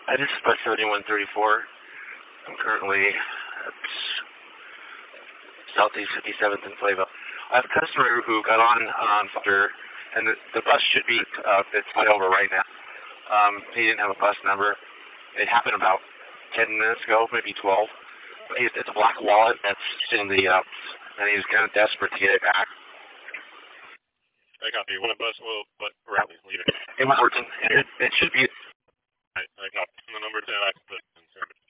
This is bus 7134. I'm currently at Southeast 57th and Flavel. I have a customer who got on after, and the bus should be, it's not over right now. He didn't have a bus number. It happened about 10 minutes ago, maybe 12. It's a black wallet that's in the, and he was kind of desperate to get it back. I copy. When a bus will, but rally, leave it. It was working. It should be. I copy. The number 10, I can put in service.